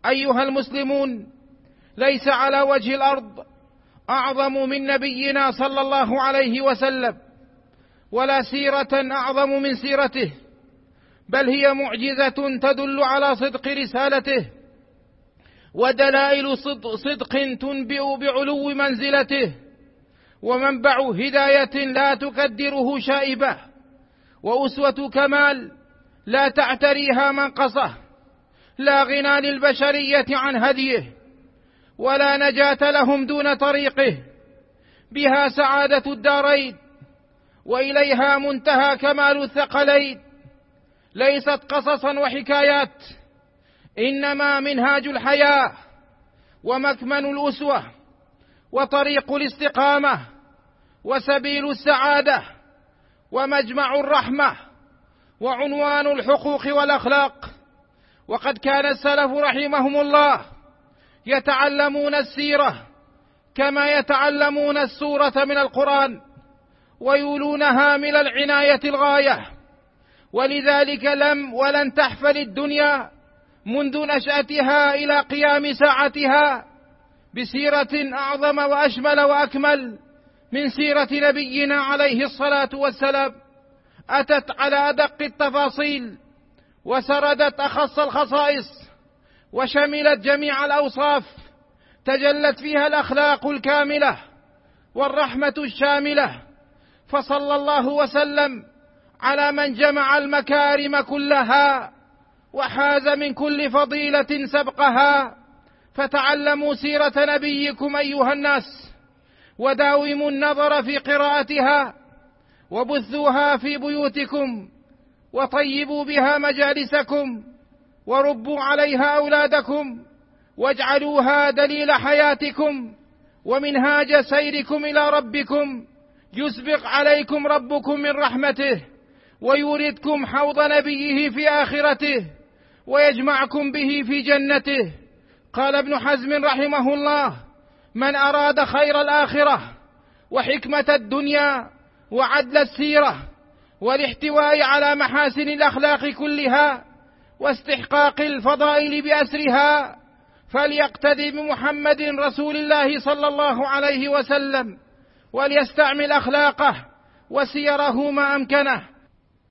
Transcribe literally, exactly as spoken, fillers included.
أيها المسلمون، ليس على وجه الأرض أعظم من نبينا صلى الله عليه وسلم، ولا سيرة أعظم من سيرته، بل هي معجزة تدل على صدق رسالته ودلائل صدق تنبئ بعلو منزلته، ومنبع هداية لا تكدره شائبة، وأسوة كمال لا تعتريها منقصة، لا غنى للبشرية عن هديه، ولا نجاة لهم دون طريقه، بها سعادة الدارين، وإليها منتهى كمال الثقلين. ليست قصصا وحكايات، إنما منهاج الحياة، ومكمن الأسوة، وطريق الاستقامة، وسبيل السعادة، ومجمع الرحمة، وعنوان الحقوق والأخلاق. وقد كان السلف رحمهم الله يتعلمون السيرة كما يتعلمون السورة من القرآن، ويولونها من العناية الغاية، ولذلك لم ولن تحفل الدنيا منذ نشأتها إلى قيام ساعتها بسيرة أعظم وأشمل وأكمل من سيرة نبينا عليه الصلاة والسلام، أتت على أدق التفاصيل، وسردت أخص الخصائص، وشملت جميع الأوصاف، تجلت فيها الأخلاق الكاملة والرحمة الشاملة. فصلى الله وسلم على من جمع المكارم كلها، وحاز من كل فضيلة سبقها. فتعلموا سيرة نبيكم أيها الناس، وداوموا النظر في قراءتها، وبثوها في بيوتكم، وطيبوا بها مجالسكم، وربوا عليها أولادكم، واجعلوها دليل حياتكم ومنهاج سيركم إلى ربكم. يسبق عليكم ربكم من رحمته، ويوردكم حوض نبيه في آخرته، ويجمعكم به في جنته. قال ابن حزم رحمه الله: من أراد خير الآخرة وحكمة الدنيا وعدل السيرة والاحتواء على محاسن الأخلاق كلها واستحقاق الفضائل بأسرها، فليقتدي بمحمد رسول الله صلى الله عليه وسلم، وليستعمل أخلاقه وسيره ما أمكنه،